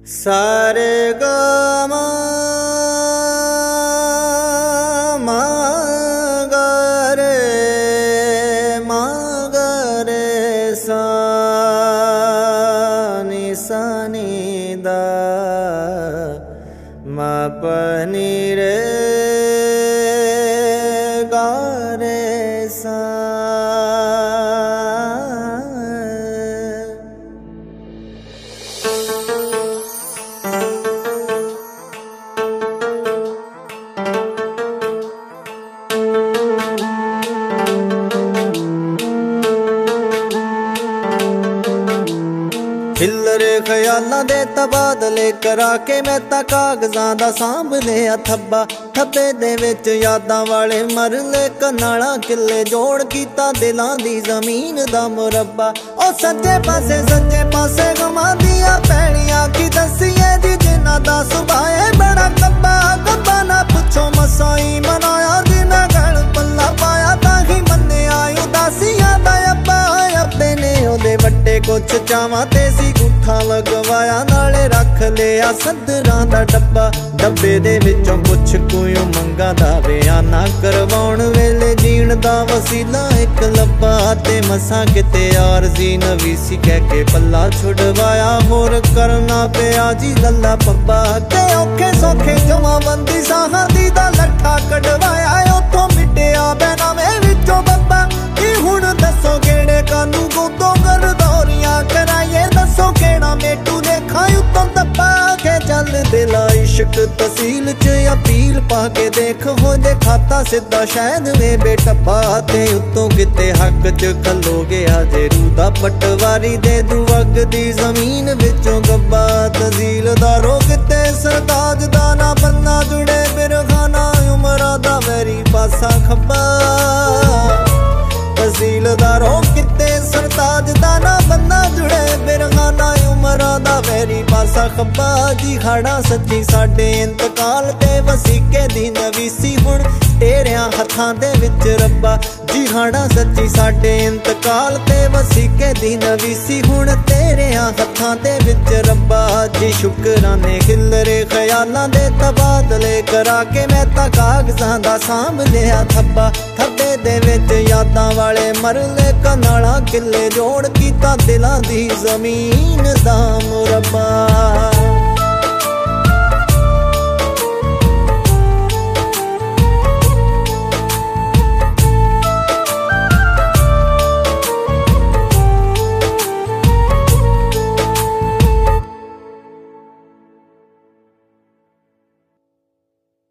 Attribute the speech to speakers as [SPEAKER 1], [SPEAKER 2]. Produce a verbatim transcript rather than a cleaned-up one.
[SPEAKER 1] सारे ग म म ग रे म ग रे सा नि सा नि दा म प नि रे गा रे सा। खिलरे ख्यालां दे तबादले करा के मैं तां कागजां दा सांभ लिया थब्बा। थब्बे दे विच यादां वाले मरले कनाला किले जोड़ कीता दिलां दी जमीन दा मुरब्बा। ओ सज्जे पासे सज्जे पासे गमां दियां पैणियां की दसिए जी जिन्हां दा सुभाऽ है बड़ा कब्बा। कब्बा ना पुछो मसाई मनाया जिन्हां गल पल्ला पाया ताही मन्निया उदासियां दा अब्बा। अब्बे ने ओदे वड्डे कुछ चावां ते सी गुठा लगवाया नाले रख लिया सदरां दा डब्बा। डब्बे दे विचों कुछ कोई मंगा दा बयाना करवाउण वेले जीण दा वसीला एक लब्बा। ते मसां किते आरजी नवीसी कह के पल्ला छुड़वाया होर करना पिया जी लल्ला पब्बा। ते औखे सौखे जमाबंदी साहां दी दा लट्ठा कढवाया उत्थों मिटिया बैनामे विचों बब्बा। कि हुण दसो केड़े कानू गोदों गरदौरियां कराइए दसो केड़ा मेटू देखा उत्तों दब्बा। के चल दिला इश्क तसील च अपील पा के देख हो जे खाता सीधा शायद वे बेटब्बा। ते उत्तों किते हक च खलोगे अजे रूदा पटवारी दे दुवग दी जमीन विचों गब्बा। तहसीलदारों किते सरताज दा ना बन्ना जुड़े बिरखाना उमरा दा वैरी पासा खब्बा। तहसीलदारों किते सरताज दा ना बन्ना जुड़े बिरखाना उमरा दा वैरी पासा खब्बा। जी खाड़ा सच्ची साडे इंतकाल ते वसीके दी नवीसी हुण तेरियां हत्थां दे विच रब्बा। जी खाड़ा सच्ची साडे इंतकाल ते वसीके दी नवीसी हुण तेरियां हत्थां दे विच रब्बा। जी शुकराने खिलरे ख्यालां दे तबादले करा के मैं तां कागजां दा सांभ लिया थब्बा। थब्बे दे विच यादां वाले मरले कनाला किले जोड़ कीता दिलां दी जमीन दा मुरब्बा।